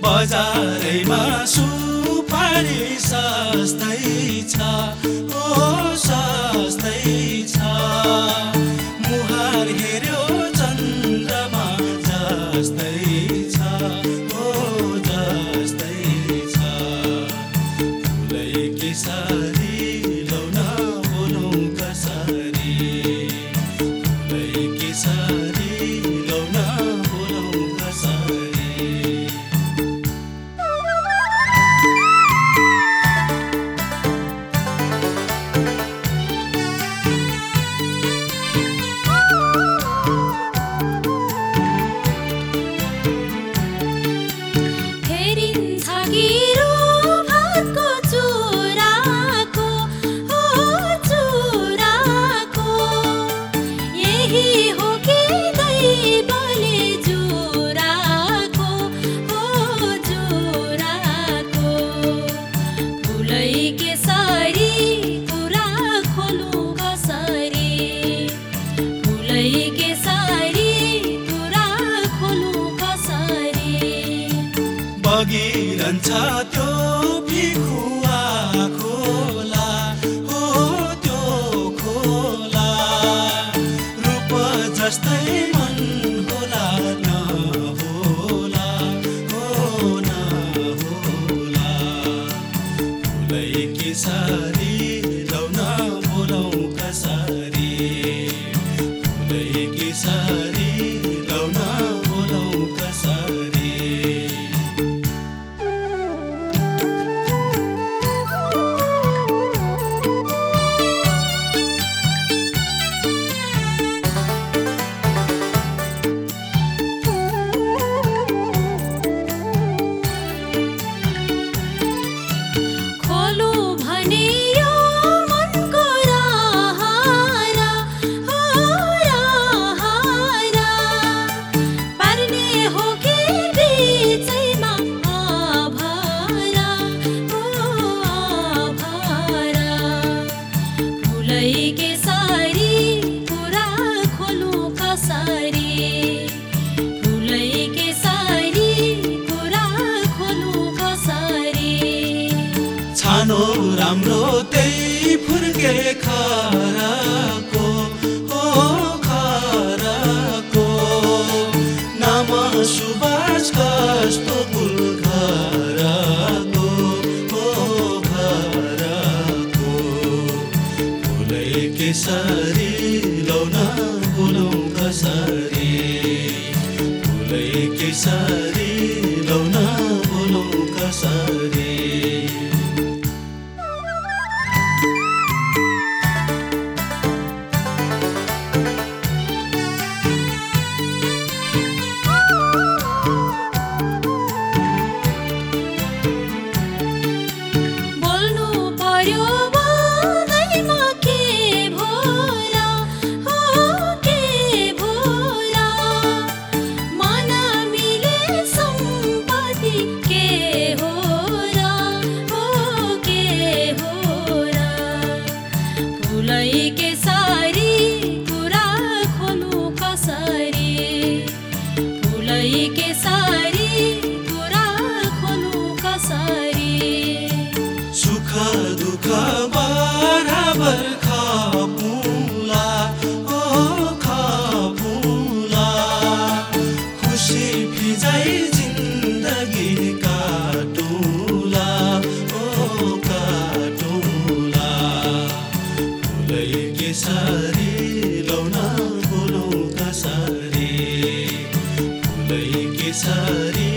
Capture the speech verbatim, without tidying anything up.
बजारैमा सुपारी सस्तै छ, ओ सस्तै छ। मुहार हेर्यो चन्द्रमा जस्तै छ, ओ जस्तै छ। फुलै केसरी लौ न बोलौँ कसरी, फुलै केसरी लौ न बोलौँ कसरी। बगिरहन्छ त्यो भिखुवा खोला, हो त्यो खोला। रूप जस्तै मन होला न होला, हो न होला। फुलै केसरी लौ न बोलौँ कसरी, फुलै केसरी लौ न बोलौँ कसरी। छानो राम्रो त्यही फुर्के खराको, हो खराको। नाम सुबास कस्तो फुल घरको, हो घरको। फुलै केसरी लौ न बोलौँ कसरी, फुलै केसरी लौ न बोलौँ कसरी। सुख दुःख बराबर खपुला, ओ खपुला। खुसी फिजाइ जिन्दगी काटुला, ओ काटुला। फुलै केसरी लौ न बोलौँ कसरी, फुलै केसरी